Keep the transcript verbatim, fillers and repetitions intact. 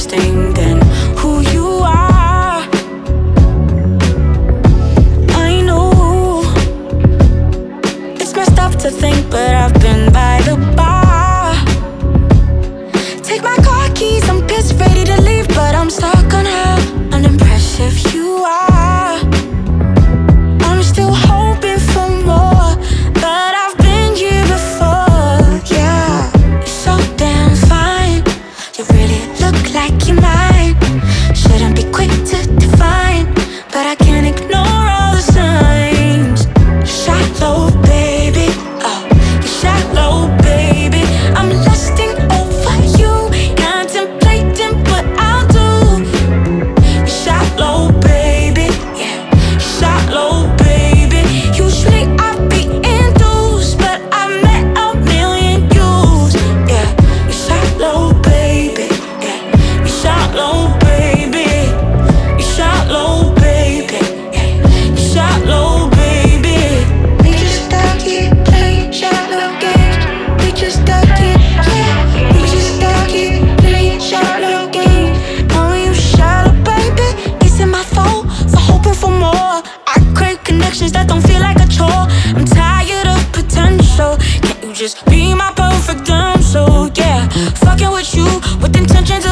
interesting than who you are. I know it's messed up to think, but I've been by the bar. Take my car keys, I'm pissed, ready to leave, but I'm stuck on how unimpressive you are. I'm still hoping for more, but I've been here before. Yeah, you're so damn fine. You really look like you're mine. Shouldn't be quick to define, but I can't ignore all the signs. Shallow, baby. Oh, you're shallow, baby. I'm lusting over you, contemplating what I'll do. You're shallow, baby. Yeah, you're shallow, baby. Usually I'd be enthused, but I've met a million yous. Yeah, you're shallow, baby. Yeah, you're shallow, baby. You're shallow, baby. Yeah, you're shallow, baby. We just stuck here playing shallow games. We just stuck here, yeah. We just stuck here playing shallow games. Oh, you shallow, baby. Is it my fault for hoping for more? I crave connections that don't feel like a chore. I'm tired of potential. Can't you just be my perfect damsel? Yeah, fucking with you with intentions